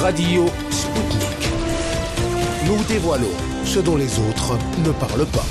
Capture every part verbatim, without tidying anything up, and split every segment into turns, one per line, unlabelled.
Radio Sputnik. Nous dévoilons ce dont les autres ne parlent pas.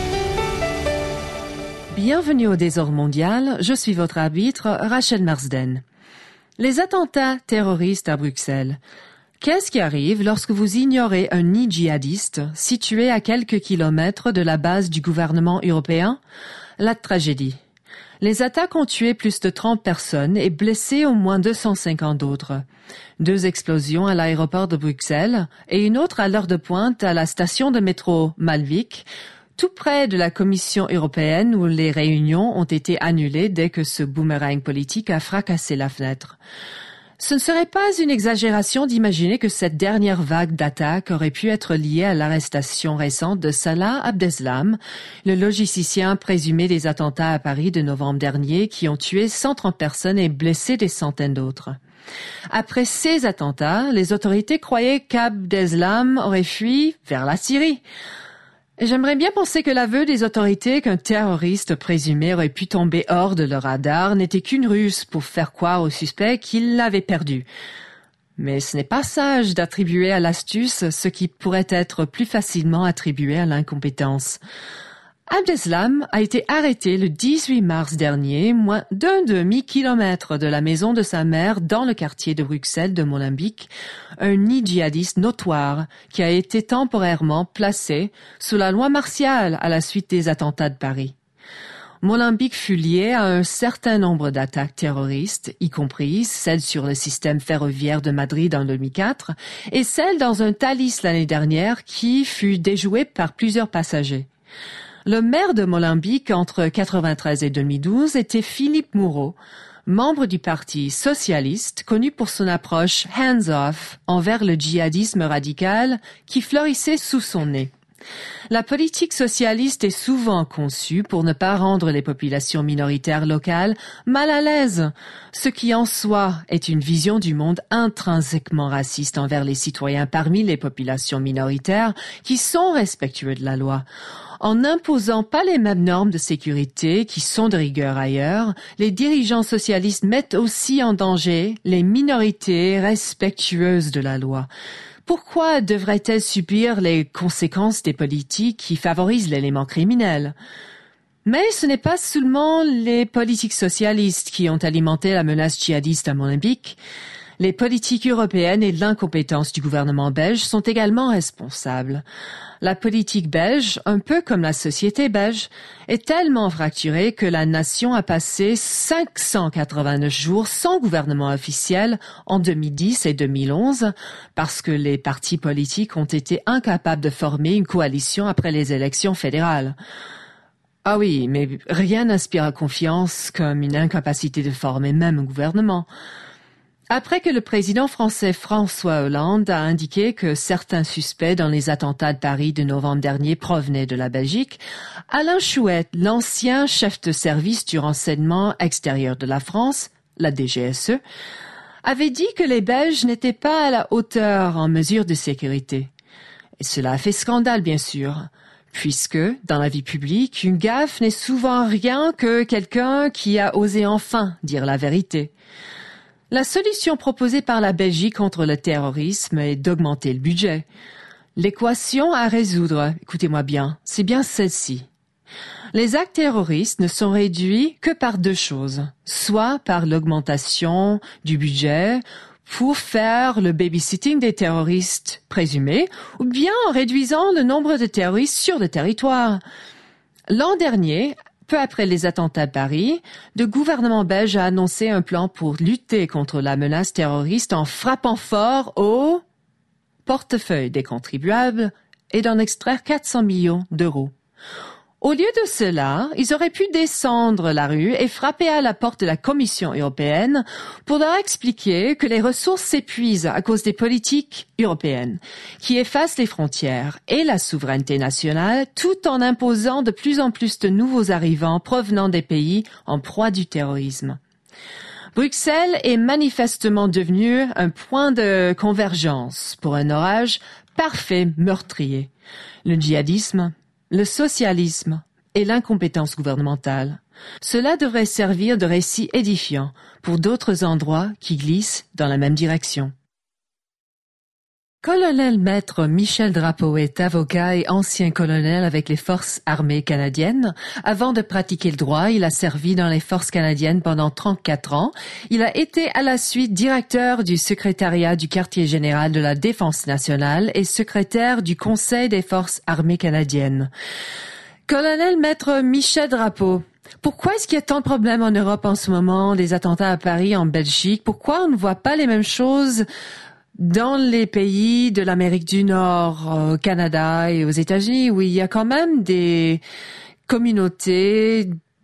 Bienvenue au Désordre mondial, je suis votre arbitre, Rachel Marsden. Les attentats terroristes à Bruxelles. Qu'est-ce qui arrive lorsque vous ignorez un nid djihadiste situé à quelques kilomètres de la base du gouvernement européen? La tragédie. Les attaques ont tué plus de trente personnes et blessé au moins deux cent cinquante autres. Deux explosions à l'aéroport de Bruxelles et une autre à l'heure de pointe à la station de métro Malvik, tout près de la Commission européenne où les réunions ont été annulées dès que ce boomerang politique a fracassé la fenêtre. Ce ne serait pas une exagération d'imaginer que cette dernière vague d'attaques aurait pu être liée à l'arrestation récente de Salah Abdeslam, le logisticien présumé des attentats à Paris de novembre dernier qui ont tué cent trente personnes et blessé des centaines d'autres. Après ces attentats, les autorités croyaient qu'Abdeslam aurait fui vers la Syrie. J'aimerais bien penser que l'aveu des autorités qu'un terroriste présumé aurait pu tomber hors de leur radar n'était qu'une ruse pour faire croire aux suspects qu'il l'avait perdu. Mais ce n'est pas sage d'attribuer à l'astuce ce qui pourrait être plus facilement attribué à l'incompétence. Abdeslam a été arrêté le dix-huit mars dernier, moins d'un demi-kilomètre de la maison de sa mère dans le quartier de Bruxelles de Molenbeek, un nid djihadiste notoire qui a été temporairement placé sous la loi martiale à la suite des attentats de Paris. Molenbeek fut lié à un certain nombre d'attaques terroristes, y compris celle sur le système ferroviaire de Madrid en deux mille quatre et celle dans un Thalys l'année dernière qui fut déjouée par plusieurs passagers. Le maire de Molenbeek entre quatre-vingt-treize et deux mille douze était Philippe Moureau, membre du Parti socialiste, connu pour son approche hands-off envers le djihadisme radical qui fleurissait sous son nez. La politique socialiste est souvent conçue pour ne pas rendre les populations minoritaires locales mal à l'aise, ce qui en soi est une vision du monde intrinsèquement raciste envers les citoyens parmi les populations minoritaires qui sont respectueux de la loi. En n'imposant pas les mêmes normes de sécurité qui sont de rigueur ailleurs, les dirigeants socialistes mettent aussi en danger les minorités respectueuses de la loi. Pourquoi devraient-elles subir les conséquences des politiques qui favorisent l'élément criminel? Mais ce n'est pas seulement les politiques socialistes qui ont alimenté la menace djihadiste à Molenbeek. Les politiques européennes et l'incompétence du gouvernement belge sont également responsables. La politique belge, un peu comme la société belge, est tellement fracturée que la nation a passé cinq cent quatre-vingt-neuf jours sans gouvernement officiel en deux mille dix et deux mille onze parce que les partis politiques ont été incapables de former une coalition après les élections fédérales. Ah oui, mais rien n'inspire confiance comme une incapacité de former même un gouvernement. Après que le président français François Hollande a indiqué que certains suspects dans les attentats de Paris de novembre dernier provenaient de la Belgique, Alain Chouette, l'ancien chef de service du renseignement extérieur de la France, la D G S E, avait dit que les Belges n'étaient pas à la hauteur en mesure de sécurité. Et cela a fait scandale, bien sûr, puisque, dans la vie publique, une gaffe n'est souvent rien que quelqu'un qui a osé enfin dire la vérité. La solution proposée par la Belgique contre le terrorisme est d'augmenter le budget. L'équation à résoudre, écoutez-moi bien, c'est bien celle-ci. Les actes terroristes ne sont réduits que par deux choses, soit par l'augmentation du budget pour faire le babysitting des terroristes présumés, ou bien en réduisant le nombre de terroristes sur le territoire. L'an dernier, peu après les attentats de Paris, le gouvernement belge a annoncé un plan pour lutter contre la menace terroriste en frappant fort au portefeuille des contribuables et d'en extraire quatre cents millions d'euros. Au lieu de cela, ils auraient pu descendre la rue et frapper à la porte de la Commission européenne pour leur expliquer que les ressources s'épuisent à cause des politiques européennes qui effacent les frontières et la souveraineté nationale tout en imposant de plus en plus de nouveaux arrivants provenant des pays en proie du terrorisme. Bruxelles est manifestement devenue un point de convergence pour un orage parfait meurtrier. Le djihadisme, le socialisme et l'incompétence gouvernementale. Cela devrait servir de récit édifiant pour d'autres endroits qui glissent dans la même direction. Colonel Maître Michel Drapeau est avocat et ancien colonel avec les Forces armées canadiennes. Avant de pratiquer le droit, il a servi dans les Forces canadiennes pendant trente-quatre ans. Il a été à la suite directeur du secrétariat du quartier général de la Défense nationale et secrétaire du Conseil des Forces armées canadiennes. Colonel Maître Michel Drapeau, pourquoi est-ce qu'il y a tant de problèmes en Europe en ce moment, des attentats à Paris, en Belgique? Pourquoi on ne voit pas les mêmes choses dans les pays de l'Amérique du Nord, au Canada et aux États-Unis, où il y a quand même des communautés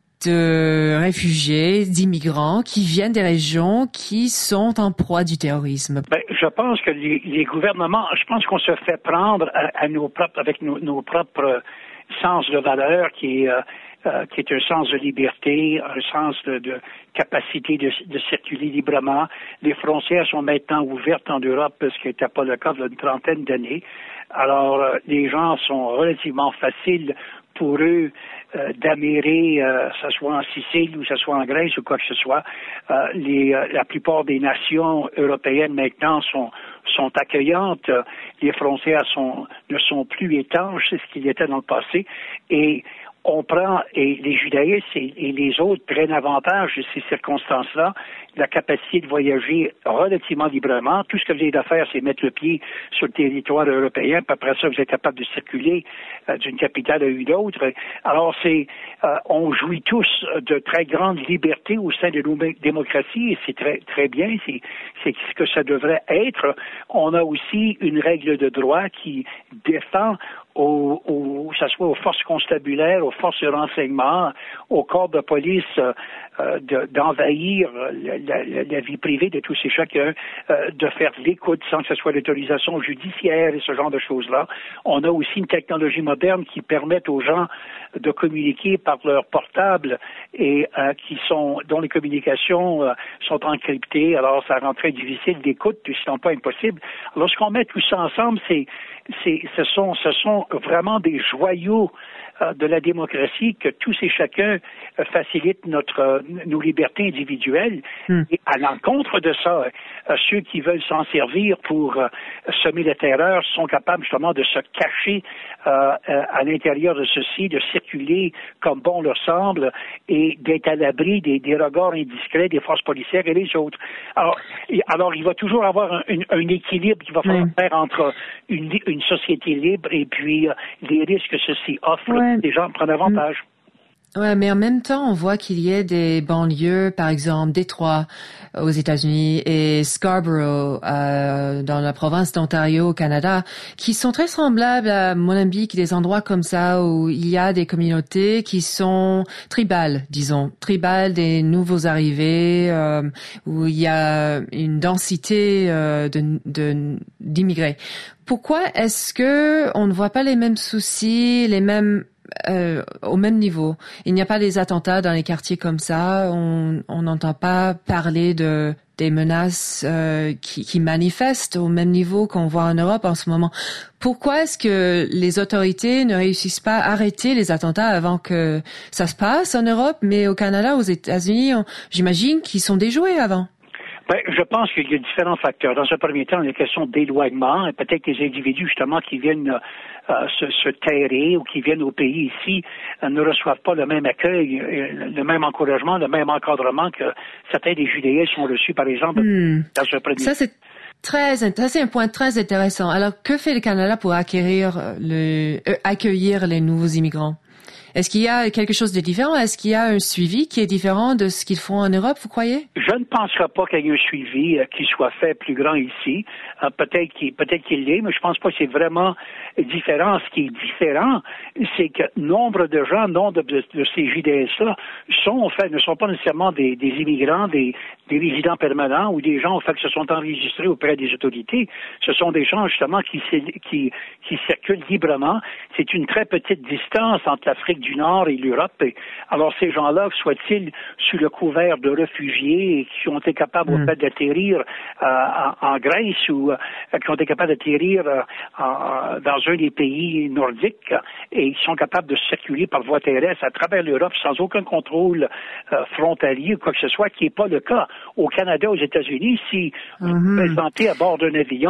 de réfugiés, d'immigrants qui viennent des régions qui sont en proie du terrorisme?
Ben, je pense que les, les gouvernements, je pense qu'on se fait prendre à, à nos propres, avec nos, nos propres sens de valeur qui est euh, Euh, qui est un sens de liberté, un sens de, de capacité de, de circuler librement. Les frontières sont maintenant ouvertes en Europe, ce qui n'était pas le cas il y a une trentaine d'années. Alors, euh, les gens sont relativement faciles pour eux euh, d'amérer, euh, que ce soit en Sicile ou que ce soit en Grèce ou quoi que ce soit. Euh, les, euh, la plupart des nations européennes maintenant sont sont accueillantes. Les frontières sont ne sont plus étanches, c'est ce qu'il était dans le passé. Et on prend, et les judaïstes et, et les autres prennent avantage de ces circonstances-là, la capacité de voyager relativement librement. Tout ce que vous avez à faire, c'est mettre le pied sur le territoire européen, puis après ça, vous êtes capable de circuler euh, d'une capitale à une autre. Alors, c'est, euh, on jouit tous de très grandes libertés au sein de nos démocraties, et c'est très, très bien, c'est, c'est ce que ça devrait être. On a aussi une règle de droit qui défend Aux, aux, que ce soit aux forces constabulaires, aux forces de renseignement, aux corps de police, euh, de, d'envahir la, la, la vie privée de tous et chacun, euh, de faire de l'écoute sans que ce soit l'autorisation judiciaire et ce genre de choses-là. On a aussi une technologie moderne qui permet aux gens de communiquer par leur portable et euh, qui sont dont les communications euh, sont encryptées. Alors, ça rend très difficile d'écoute, sinon pas impossible. Lorsqu'on met tout ça ensemble, c'est, c'est, ce sont, ce sont vraiment des joyaux euh, de la démocratie que tous et chacun euh, facilitent notre, euh, nos libertés individuelles. Mm. Et à l'encontre de ça, euh, ceux qui veulent s'en servir pour euh, semer la terreur sont capables justement de se cacher euh, euh, à l'intérieur de ceci, de circuler comme bon leur semble et d'être à l'abri des, des regards indiscrets des forces policières et les autres. Alors, et, alors il va toujours avoir un, un, un équilibre qu'il va falloir mm. faire entre une, une société libre et puis euh, les risques que ceci offre. Ouais. Les gens prennent avantage. Mm.
Ouais, mais en même temps, on voit qu'il y a des banlieues, par exemple Détroit aux États-Unis et Scarborough euh, dans la province d'Ontario au Canada, qui sont très semblables à Molenbeek, des endroits comme ça où il y a des communautés qui sont tribales, disons, tribales des nouveaux arrivés, euh, où il y a une densité euh, de, de d'immigrés. Pourquoi est-ce que on ne voit pas les mêmes soucis, les mêmes Euh, au même niveau? Il n'y a pas des attentats dans les quartiers comme ça. On n'entend pas parler de des menaces euh, qui, qui manifestent au même niveau qu'on voit en Europe en ce moment. Pourquoi est-ce que les autorités ne réussissent pas à arrêter les attentats avant que ça se passe en Europe, mais au Canada, aux États-Unis, on, j'imagine qu'ils sont déjoués avant?
Ben, je pense qu'il y a différents facteurs. Dans un premier temps, il y a une question d'éloignement, et peut-être que les individus, justement, qui viennent euh, se, se terrer ou qui viennent au pays ici euh, ne reçoivent pas le même accueil, euh, le même encouragement, le même encadrement que certains des judaïstes ont reçu, par exemple, hmm. dans un premier temps.
Ça, c'est très, ça, c'est un point très intéressant. Alors, que fait le Canada pour acquérir le, euh, accueillir les nouveaux immigrants? Est-ce qu'il y a quelque chose de différent? Est-ce qu'il y a un suivi qui est différent de ce qu'ils font en Europe, vous croyez?
Je ne penserai pas qu'il y ait un suivi euh, qui soit fait plus grand ici. Euh, peut-être qu'il, peut-être qu'il l'est, mais je pense pas que c'est vraiment différent. Ce qui est différent, c'est que nombre de gens, nombre de, de ces J D S-là sont, en fait, ne sont pas nécessairement des, des immigrants, des, des résidents permanents ou des gens, en fait, qui se sont enregistrés auprès des autorités. Ce sont des gens, justement, qui, qui, qui circulent librement. C'est une très petite distance entre l'Afrique du Nord et l'Europe. Et alors, ces gens-là, soient-ils sous le couvert de réfugiés et qui ont été capables, mmh. en fait, d'atterrir euh, en, en Grèce ou euh, qui ont été capables d'atterrir euh, en, dans un des pays nordiques et ils sont capables de circuler par voie terrestre à travers l'Europe sans aucun contrôle euh, frontalier ou quoi que ce soit, qui n'est pas le cas. Au Canada, aux États-Unis, si mmh. vous vous présentez à bord d'un avion,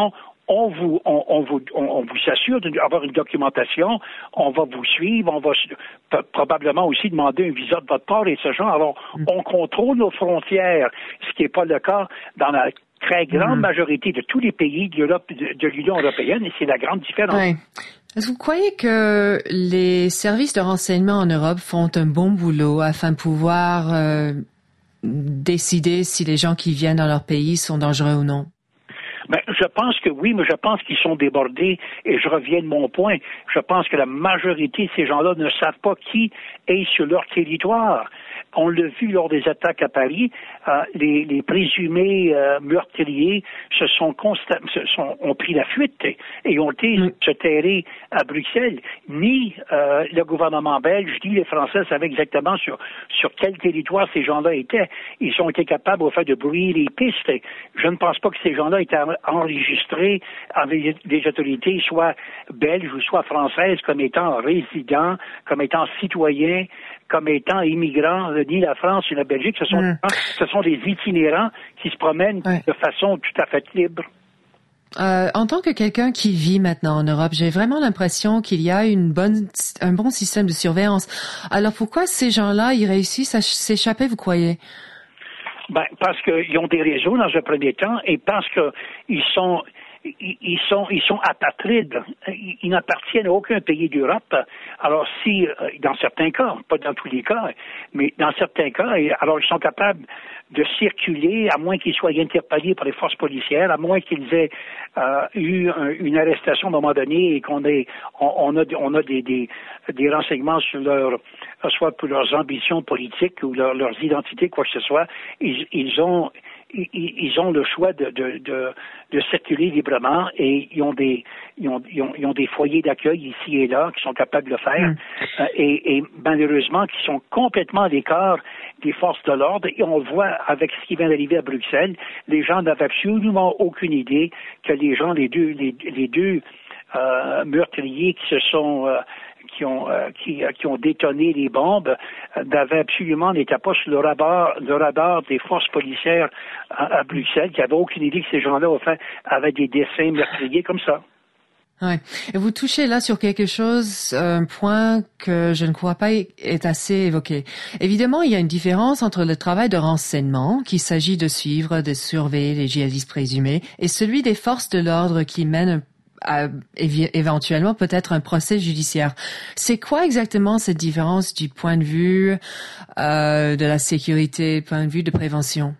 on vous, on, on vous, on, on vous assure d'avoir une documentation, on va vous suivre, on va p- probablement aussi demander un visa de votre part et ce genre. Alors, mm. on contrôle nos frontières, ce qui n'est pas le cas dans la très grande mm. majorité de tous les pays de l'Europe, de, de l'Union européenne, et c'est la grande différence.
Ouais. Est-ce que vous croyez que les services de renseignement en Europe font un bon boulot afin de pouvoir euh, décider si les gens qui viennent dans leur pays sont dangereux ou non?
Ben, je pense que oui, mais je pense qu'ils sont débordés et je reviens de mon point. Je pense que la majorité de ces gens-là ne savent pas qui est sur leur territoire. On l'a vu lors des attaques à Paris, euh, les, les présumés euh, meurtriers se sont, consta- se sont ont pris la fuite et ont été mm. se terrer à Bruxelles. Ni euh, le gouvernement belge, ni les Français savaient exactement sur sur quel territoire ces gens-là étaient. Ils ont été capables au fait de brouiller les pistes. Je ne pense pas que ces gens-là étaient enregistrés avec des autorités, soit belges ou soit françaises, comme étant résidents, comme étant citoyens, comme étant immigrants, ni la France ni la Belgique. Ce sont, mmh. ce sont des itinérants qui se promènent ouais. de façon tout à fait libre.
Euh, en tant que quelqu'un qui vit maintenant en Europe, j'ai vraiment l'impression qu'il y a une bonne, un bon système de surveillance. Alors pourquoi ces gens-là, ils réussissent à s'échapper, vous croyez?
Ben, parce qu'ils ont des réseaux dans un premier temps et parce qu'ils sont, ils sont, ils sont apatrides. Ils, ils n'appartiennent à aucun pays d'Europe. Alors si, dans certains cas, pas dans tous les cas, mais dans certains cas, alors ils sont capables de circuler, à moins qu'ils soient interpellés par les forces policières, à moins qu'ils aient euh, eu un, une arrestation à un moment donné et qu'on ait, on, on a, on a des, des, des renseignements sur leur, soit pour leurs ambitions politiques ou leur, leurs identités, quoi que ce soit. Ils, ils ont, ils, ils ont le choix de, de, de, de circuler librement et ils ont des, ils ont, ils ont, ils ont des foyers d'accueil ici et là qui sont capables de le faire mmh. euh, et, et malheureusement qui sont complètement à l'écart des forces de l'ordre et on voit avec ce qui vient d'arriver à Bruxelles, les gens n'avaient absolument aucune idée que les gens, les deux, les, les deux euh, meurtriers qui se sont euh, qui ont euh, qui, qui ont détonné les bombes euh, n'avaient absolument n'étaient pas sur le radar le radar des forces policières à, à Bruxelles, qui n'avaient aucune idée que ces gens-là au fait avaient des dessins meurtriers comme ça.
Ouais. Et vous touchez là sur quelque chose, un point que je ne crois pas est assez évoqué. Évidemment, il y a une différence entre le travail de renseignement, qu'il s'agit de suivre, de surveiller les djihadistes présumés, et celui des forces de l'ordre qui mènent à, éventuellement peut-être un procès judiciaire. C'est quoi exactement cette différence du point de vue euh, de la sécurité, point de vue de prévention?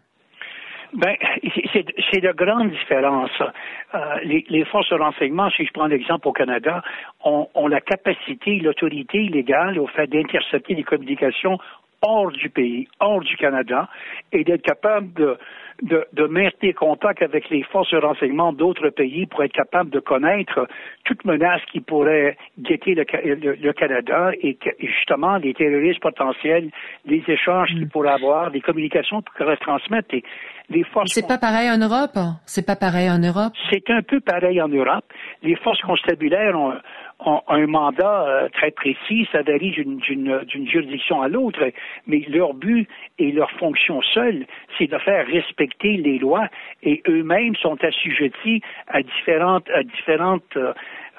Ben, c'est, c'est de grandes différences. Euh, les, les forces de renseignement, si je prends l'exemple au Canada, ont, ont la capacité, l'autorité légale au fait d'intercepter les communications hors du pays, hors du Canada, et d'être capable de, de, de maintenir contact avec les forces de renseignement d'autres pays pour être capable de connaître toute menace qui pourrait guetter le, le, le Canada et que, justement les terroristes potentiels, les échanges mmh. qu'ils pourraient avoir, les communications qu'ils pourraient transmettre. Et les forces
C'est pas pareil en Europe? C'est pas pareil en Europe?
C'est un peu pareil en Europe. Les forces constabulaires ont ont un mandat euh, très précis, ça varie d'une, d'une, d'une juridiction à l'autre, mais leur but et leur fonction seule, c'est de faire respecter les lois et eux-mêmes sont assujettis à différentes, à différentes euh,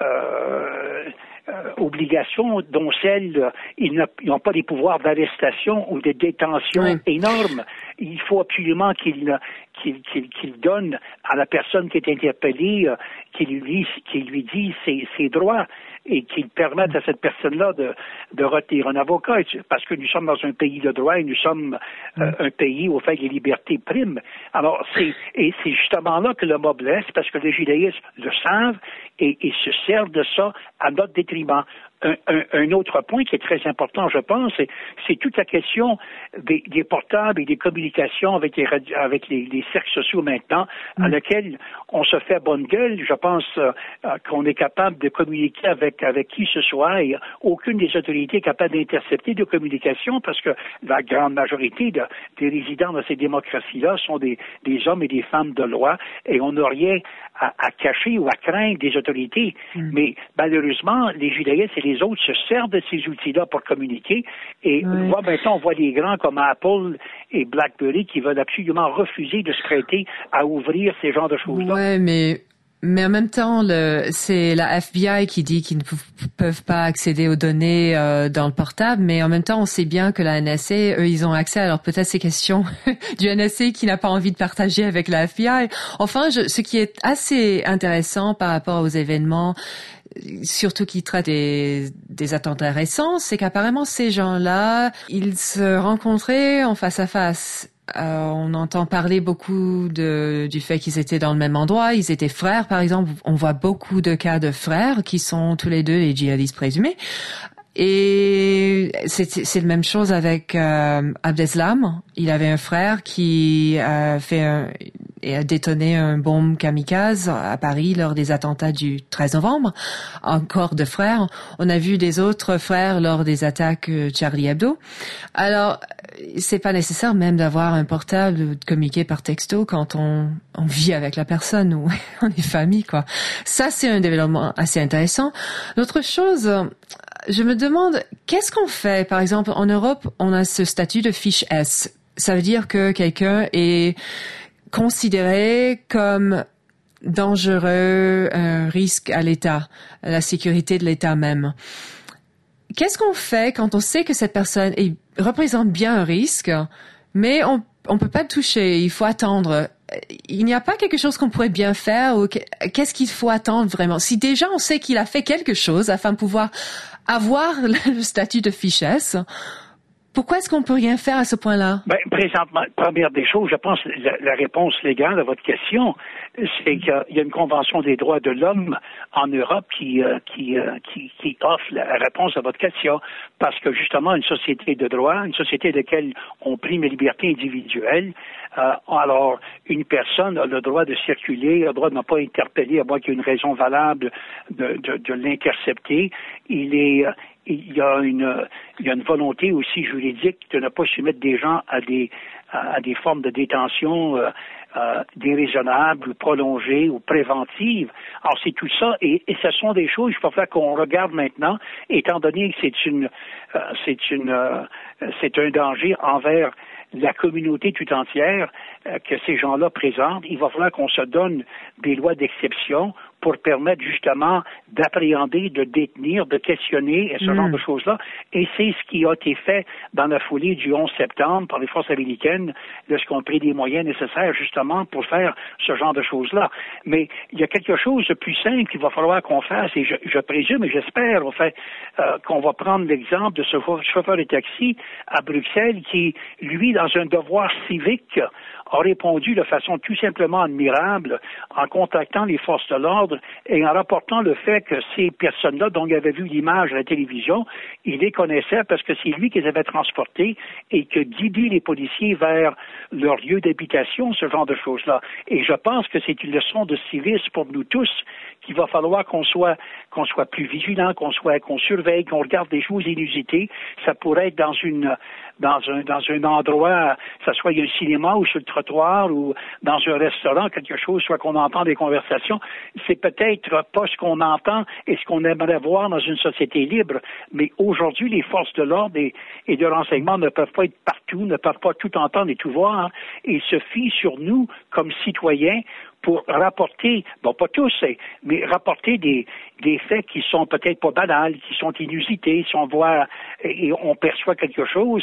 euh, Euh, obligations dont celles, euh, ils n'ont pas des pouvoirs d'arrestation ou de détention oui. énormes. Il faut absolument qu'ils qu'il, qu'il, qu'il donnent à la personne qui est interpellée, euh, qu'il lui, qu'il lui dise ses, ses droits et qu'il permette à cette personne-là de, de retenir un avocat, parce que nous sommes dans un pays de droit et nous sommes euh, un pays où fait les libertés priment. Alors, c'est, et c'est justement là que le mot blesse, parce que les judaïstes le savent et, et se servent de ça à notre détriment. Un, un, un autre point qui est très important, je pense, c'est, c'est toute la question des, des portables et des communications avec les, avec les, les cercles sociaux maintenant, mmh. à laquelle on se fait bonne gueule. Je pense euh, qu'on est capable de communiquer avec, avec qui ce soit et aucune des autorités est capable d'intercepter de communication parce que la grande majorité de, des résidents de ces démocraties-là sont des, des hommes et des femmes de loi et on n'a rien à, à cacher ou à craindre des autorités. Mmh. Mais malheureusement, les judaïstes et les autres se servent de ces outils-là pour communiquer. Et oui. Voit, maintenant, on voit des grands comme Apple et BlackBerry qui veulent absolument refuser de se prêter à ouvrir ces genres de choses-là.
Ouais, mais Mais en même temps, le, c'est la F B I qui dit qu'ils ne p- peuvent pas accéder aux données euh, dans le portable, mais en même temps, on sait bien que la N S A, eux, ils ont accès. Alors peut-être ces questions du N S A qui n'a pas envie de partager avec la F B I. Enfin, je, ce qui est assez intéressant par rapport aux événements, surtout qui traitent des, des attentats récents, c'est qu'apparemment ces gens-là, ils se rencontraient en face à face. Euh, on entend parler beaucoup de, du fait qu'ils étaient dans le même endroit, ils étaient frères par exemple, on voit beaucoup de cas de frères qui sont tous les deux les djihadistes présumés. Et c'est, c'est la même chose avec euh, Abdeslam. Il avait un frère qui a fait un, et a détoné un bombe kamikaze à Paris lors des attentats du treize novembre. Encore deux frères. On a vu des autres frères lors des attaques Charlie Hebdo. Alors, c'est pas nécessaire même d'avoir un portable ou de communiquer par texto quand on, on vit avec la personne ou on est famille, quoi. Ça, c'est un développement assez intéressant. L'autre chose, je me demande, qu'est-ce qu'on fait? Par exemple, en Europe, on a ce statut de fiche S. Ça veut dire que quelqu'un est considéré comme dangereux, un risque à l'État, à la sécurité de l'État même. Qu'est-ce qu'on fait quand on sait que cette personne est, représente bien un risque, mais on on peut pas le toucher, il faut attendre. Il n'y a pas quelque chose qu'on pourrait bien faire ou qu'est-ce qu'il faut attendre vraiment? Si déjà on sait qu'il a fait quelque chose afin de pouvoir avoir le statut de fiche S, pourquoi est-ce qu'on peut rien faire à ce point-là?
Ben, présentement, première des choses, je pense la, la réponse légale à votre question, c'est qu'il y a une convention des droits de l'homme en Europe qui, euh, qui, euh, qui, qui offre la réponse à votre question, parce que justement, une société de droit, une société de laquelle on prime les libertés individuelles, euh, alors une personne a le droit de circuler, a le droit de ne pas interpeller à moins qu'il y ait une raison valable de, de, de l'intercepter. Il est Il y a une, il y a une volonté aussi juridique de ne pas soumettre des gens à des, à, à des formes de détention euh, euh, déraisonnables ou prolongées ou préventives. Alors c'est tout ça, et, et ce sont des choses, il faut faire qu'on regarde maintenant, étant donné que c'est une, euh, c'est une, euh, c'est un danger envers la communauté tout entière euh, que ces gens-là présentent. Il va falloir qu'on se donne des lois d'exception pour permettre justement d'appréhender, de détenir, de questionner et ce mmh. genre de choses-là. Et c'est ce qui a été fait dans la foulée du onze septembre par les forces américaines, lorsqu'on a pris des moyens nécessaires justement pour faire ce genre de choses-là. Mais il y a quelque chose de plus simple qu'il va falloir qu'on fasse, et je, je présume et j'espère, en fait, euh, qu'on va prendre l'exemple de ce chauffeur de taxi à Bruxelles qui, lui, dans un devoir civique, a répondu de façon tout simplement admirable en contactant les forces de l'ordre et en rapportant le fait que ces personnes-là, dont il avait vu l'image à la télévision, il les connaissait parce que c'est lui qui les avait transportés et que guidait les policiers vers leur lieu d'habitation, ce genre de choses-là. Et je pense que c'est une leçon de civisme pour nous tous qu'il va falloir qu'on soit qu'on soit plus vigilant, qu'on soit qu'on surveille, qu'on regarde des choses inusitées. Ça pourrait être dans une dans un dans un endroit, ça soit il y a un cinéma ou sur le trottoir ou dans un restaurant, quelque chose, soit qu'on entend des conversations. C'est peut-être pas ce qu'on entend et ce qu'on aimerait voir dans une société libre, mais aujourd'hui, les forces de l'ordre et, et de renseignement ne peuvent pas être partout, ne peuvent pas tout entendre et tout voir, et il se fie sur nous comme citoyens pour rapporter, bon pas tous, mais rapporter des, des faits qui sont peut-être pas banals, qui sont inusités, si on voit et on perçoit quelque chose,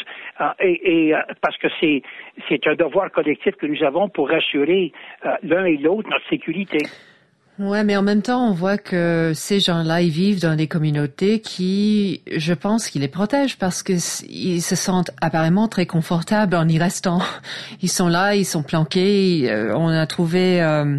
et, et parce que c'est c'est un devoir collectif que nous avons pour assurer euh, l'un et l'autre notre sécurité.
Ouais, mais en même temps, on voit que ces gens-là, ils vivent dans des communautés qui, je pense, qui les protègent parce que ils se sentent apparemment très confortables en y restant. Ils sont là, ils sont planqués. On a trouvé euh,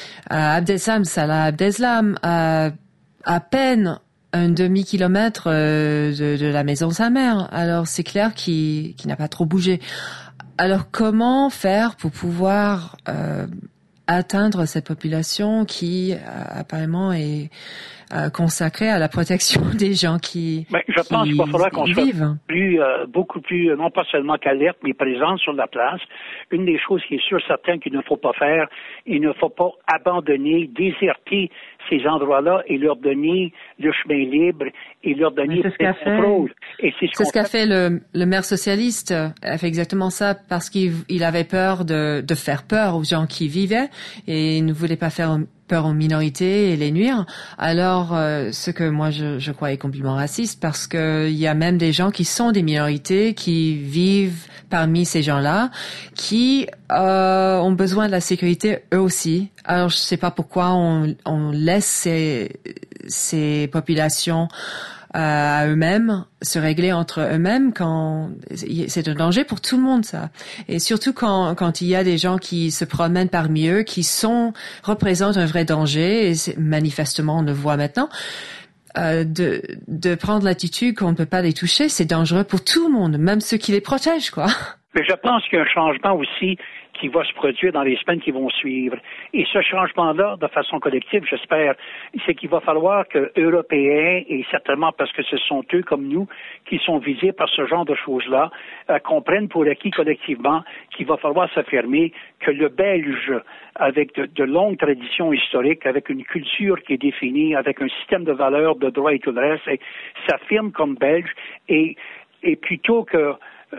à Abdeslam, Salah Abdeslam, à, à peine un demi-kilomètre de, de la maison de sa mère. Alors, c'est clair qu'il, qu'il n'a pas trop bougé. Alors, comment faire pour pouvoir euh, atteindre cette population qui, euh, apparemment, est euh, consacrée à la protection des gens qui,
ben, je
qui
pense qu'il va falloir qu'on
vivent.
soit plus, euh, beaucoup plus, non pas seulement qu'alerte, mais présente sur la place. Une des choses qui est sûre, certaine qu'il ne faut pas faire, il ne faut pas abandonner, déserter ces endroits-là et leur donner le chemin libre et leur donner
le contrôle. Et c'est ce, c'est ce qu'a fait, fait le, le maire socialiste. A fait exactement ça parce qu'il il avait peur de, de faire peur aux gens qui vivaient et il ne voulait pas faire peur aux minorités et les nuire. Alors, euh, ce que moi je, je crois est complètement raciste, parce que il y a même des gens qui sont des minorités, qui vivent parmi ces gens-là, qui euh, ont besoin de la sécurité eux aussi. Alors, je sais pas pourquoi on, on laisse ces, ces populations euh, à eux-mêmes, se régler entre eux-mêmes, quand c'est un danger pour tout le monde, ça. Et surtout quand quand il y a des gens qui se promènent parmi eux, qui sont représentent un vrai danger, et c'est, manifestement on le voit maintenant, euh, de de prendre l'attitude qu'on ne peut pas les toucher, c'est dangereux pour tout le monde, même ceux qui les protègent, quoi.
Mais je pense qu'il y a un changement aussi qui va se produire dans les semaines qui vont suivre. Et ce changement-là, de façon collective, j'espère, c'est qu'il va falloir que Européens, et certainement parce que ce sont eux comme nous qui sont visés par ce genre de choses-là, euh, comprennent pour acquis collectivement qu'il va falloir s'affirmer que le Belge, avec de, de longues traditions historiques, avec une culture qui est définie, avec un système de valeurs, de droits et tout le reste, s'affirme comme Belge, et, et plutôt que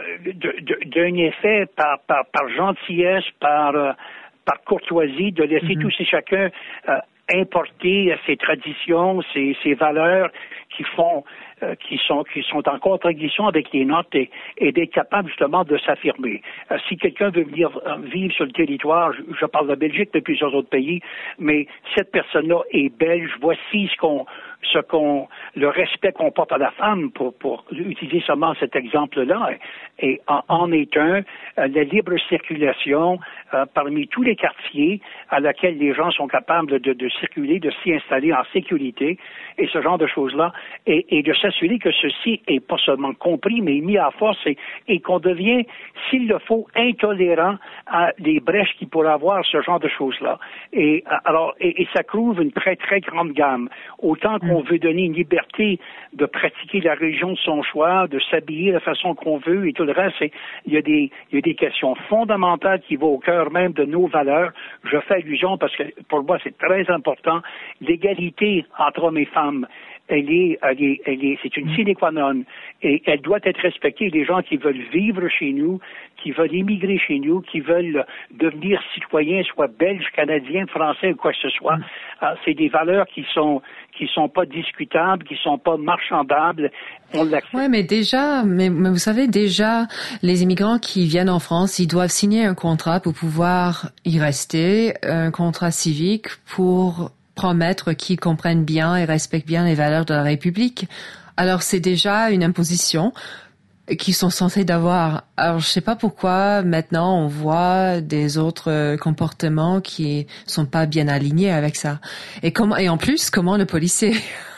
d'un effet par, par, par gentillesse, par, euh, par courtoisie, de laisser mm-hmm. tous et chacun euh, importer ses traditions, ses, ses valeurs qui font, euh, qui sont, qui sont en contradiction avec les nôtres, et, et d'être capable justement de s'affirmer. Euh, si quelqu'un veut venir euh, vivre sur le territoire, je, je parle de Belgique, de plusieurs autres pays, mais cette personne-là est belge, voici ce qu'on ce qu'on, le respect qu'on porte à la femme, pour, pour utiliser seulement cet exemple-là, et en, en est un, euh, la libre circulation euh, parmi tous les quartiers à laquelle les gens sont capables de, de circuler, de s'y installer en sécurité, et ce genre de choses-là, et, et de s'assurer que ceci est pas seulement compris, mais mis à force, et, et qu'on devient, s'il le faut, intolérant à des brèches qui pourraient avoir ce genre de choses-là. Et alors, et, et ça couvre une très, très grande gamme. Autant qu'on on veut donner une liberté de pratiquer la religion de son choix, de s'habiller de la façon qu'on veut et tout le reste. Il y a des, il y a des questions fondamentales qui vont au cœur même de nos valeurs. Je fais allusion parce que pour moi c'est très important. L'égalité entre hommes et femmes, elle est, elle est, elle est, c'est une sine qua non, et elle doit être respectée. Les gens qui veulent vivre chez nous, qui veulent immigrer chez nous, qui veulent devenir citoyens, soit belges, canadiens, français ou quoi que ce soit, mm. c'est des valeurs qui sont qui sont pas discutables, qui sont pas marchandables. On l'accepte.
Ouais, mais déjà, mais, mais vous savez déjà, les immigrants qui viennent en France, ils doivent signer un contrat pour pouvoir y rester, un contrat civique pour promettre qu'ils comprennent bien et respectent bien les valeurs de la République. Alors c'est déjà une imposition qu'ils sont censés d'avoir. Alors je sais pas pourquoi maintenant on voit des autres comportements qui sont pas bien alignés avec ça. Et comment, et en plus, comment le policier?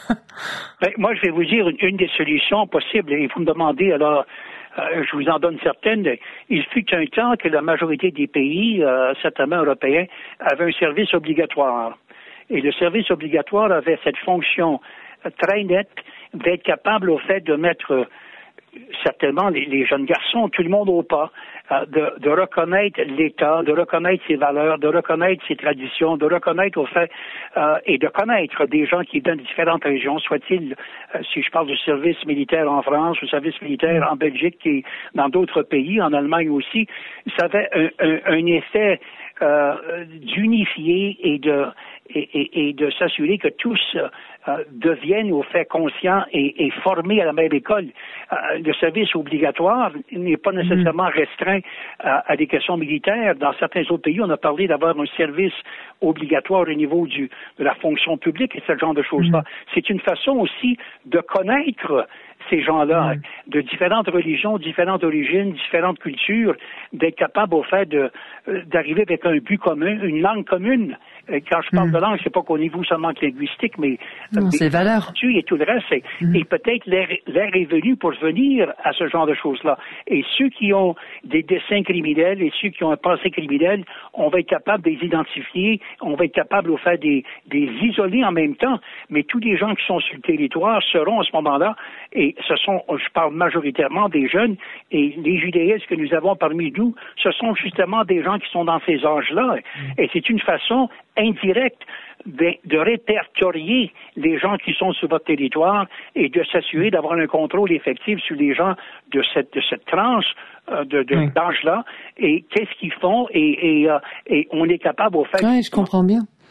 Ben, moi je vais vous dire une, une des solutions possibles, et vous me demandez alors. Euh, je vous en donne certaines. Il fut un temps que la majorité des pays, euh, certainement européens, avaient un service obligatoire. Et le service obligatoire avait cette fonction très nette d'être capable au fait de mettre euh, certainement les, les jeunes garçons, tout le monde au pas, euh, de, de reconnaître l'État, de reconnaître ses valeurs, de reconnaître ses traditions, de reconnaître au fait euh, et de connaître des gens qui viennent de différentes régions, soit-il, euh, si je parle du service militaire en France, du service militaire en Belgique et dans d'autres pays, en Allemagne aussi, ça avait un, un, un effet euh, d'unifier et de Et, et, et de s'assurer que tous euh, deviennent au fait conscients et, et formés à la même école. Euh, le service obligatoire n'est pas nécessairement restreint à, à des questions militaires. Dans certains autres pays, on a parlé d'avoir un service obligatoire au niveau du, de la fonction publique et ce genre de choses-là. Mmh. C'est une façon aussi de connaître ces gens-là, mmh. de différentes religions, différentes origines, différentes cultures, d'être capable au fait de d'arriver avec un but commun, une langue commune. Quand je parle mmh. de langue, c'est pas qu'au niveau seulement linguistique, mais
non, c'est valeur.
Et tout le reste, mmh. et peut-être l'air, l'air est venu pour venir à ce genre de choses-là. Et ceux qui ont des dessins criminels et ceux qui ont un passé criminel, on va être capable de les identifier, on va être capable au fait des des isoler en même temps. Mais tous les gens qui sont sur le territoire seront à ce moment-là, et ce sont, je parle majoritairement des jeunes, et les judaïstes que nous avons parmi nous, ce sont justement des gens qui sont dans ces âges-là. Mmh. Et c'est une façon indirecte de, de répertorier les gens qui sont sur votre territoire et de s'assurer d'avoir un contrôle effectif sur les gens de cette, de cette tranche euh, de, de,
oui.
d'âge-là, et qu'est-ce qu'ils font, et, et, euh, et on est capable au fait...
Oui, je comprends bien.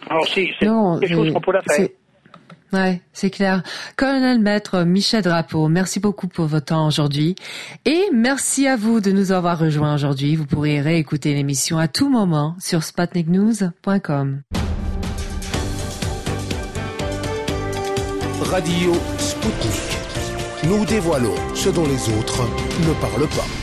Alors, c'est, c'est
Non,
quelque chose qu'on pourrait faire.
c'est- Ouais, c'est clair. Colonel Maître Michel Drapeau, merci beaucoup pour votre temps aujourd'hui. Et merci à vous de nous avoir rejoints aujourd'hui. Vous pourrez réécouter l'émission à tout moment sur sputnik news point com.
Radio Sputnik. Nous dévoilons ce dont les autres ne parlent pas.